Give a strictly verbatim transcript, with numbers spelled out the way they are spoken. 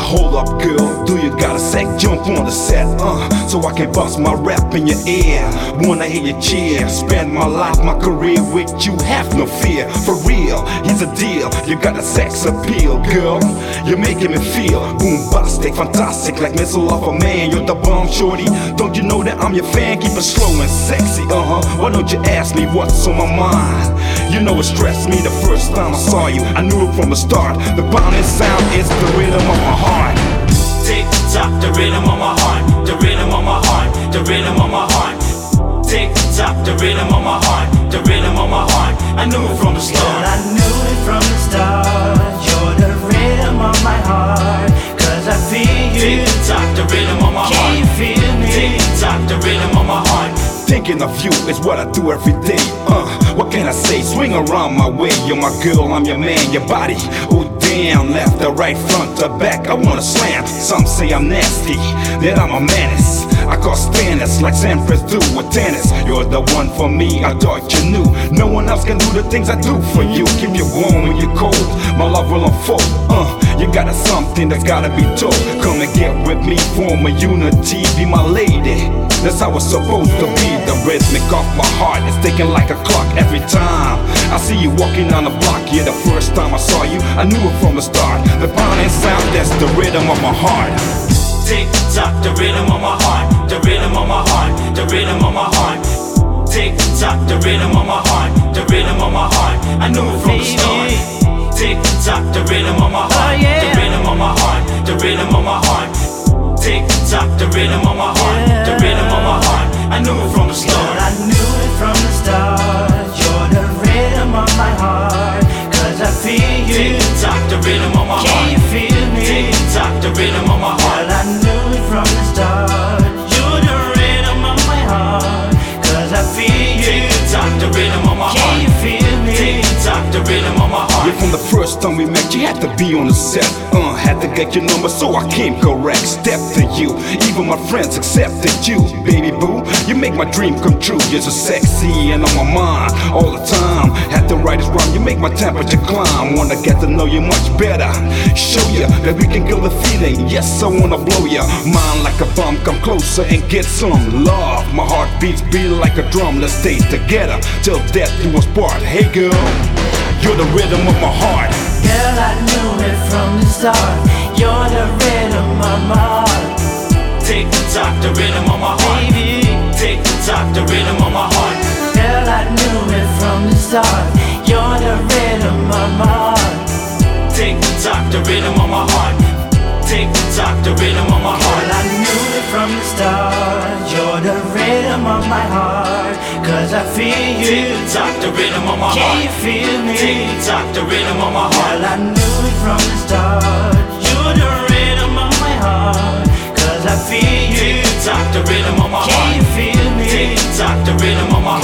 Hold up, girl, do you got a sec? Jump on the set, uh, so I can bust my rap in your ear. Wanna hear you cheer, spend my life, my career with you, have no fear. For real, here's a deal, you got a sex appeal, girl. You're making me feel bombastic, fantastic, like missile of a man. You're the bomb, shorty, don't you know that I'm your fan? Keep it slow and sexy, uh-huh. Why don't you ask me what's on my mind? You know it stressed me the first time I saw you. I knew it from the start, the pounding sound is the rhythm of my heart. Tick tock, the rhythm of my heart, the rhythm of my heart, the rhythm of my heart. Tick tock, the rhythm of my heart, the rhythm of my heart. I knew it from the start. Girl, I knew it from the start. You're the rhythm of my heart, 'cause I feel you. Tick tock, the rhythm of my heart. Can you feel me? Tick tock, the rhythm of my heart. Thinking of you is what I do every day. Uh, what can I say? Swing around my way. You're my girl, I'm your man. Your body, oh damn, left to right, front to back. I wanna slam. Some say I'm nasty, that I'm a menace. I cause tennis like Sampras do with tennis. You're the one for me, I thought you knew. No one else can do the things I do for you. Keep you warm when you're cold, my love will unfold. Uh, you got a something that's gotta be told. Come and get with me, form a unity, be my lady. That's how it's supposed to be. The rhythmic of my heart is ticking like a clock every time I see you walking down the block. Yeah, the first time I saw you, I knew it from the start. The pounding sound, that's the rhythm of my heart. Tick tock, the rhythm of my heart, the rhythm of my heart, the rhythm of my heart. Tick tock, the rhythm of my heart, the rhythm of my heart. I knew it from the start. Tick tock, the rhythm of my heart, the rhythm of my heart, the rhythm of my heart. Tick tock, the rhythm of my heart, the rhythm of my heart. I knew it from the start. Girl, I knew it from the start. You're the rhythm of my heart, 'cause I feel you. Tick tock, the rhythm of my heart. Can you feel me? Tick tock, the rhythm of my heart. Girl, I knew it from the start. You're the rhythm of my heart, 'cause I feel you. Tick tock, the rhythm of my heart. Can you feel me? Tick tock, the rhythm of my heart. Yeah, from the first time we met, you had to be on the set. Uh, had to get your number, so I came correct. Step to you, even my friends accepted you. Baby boo, you make my dream come true. You're so sexy and on my mind all the time. Had to write this rhyme, you make my temperature climb. Wanna get to know you much better, show you that we can kill the feeling. Yes, I wanna blow ya mind like a bomb. Come closer and get some love. My heart beats beat like a drum. Let's stay together till death do us part. Hey girl, you're the rhythm of my heart. Girl, I knew it from the start. You're the rhythm of my heart. Tick tock, the rhythm of my heart. Baby, Tick tock, the rhythm of my heart. girl, I knew it from the start. You're the rhythm of my heart. Tick tock, the rhythm of my heart. Tick tock, the rhythm of my heart. Girl, I knew it from the start. You're the rhythm of my heart, 'cause I feel you. Tick tock, the rhythm of my Can heart. you feel me? Tick tock, the rhythm of my heart. Girl, I knew it from the start. You're the rhythm of my heart, 'cause I feel you. Tick tock, the rhythm of my Can heart. you feel me? Tick tock, the rhythm of my heart.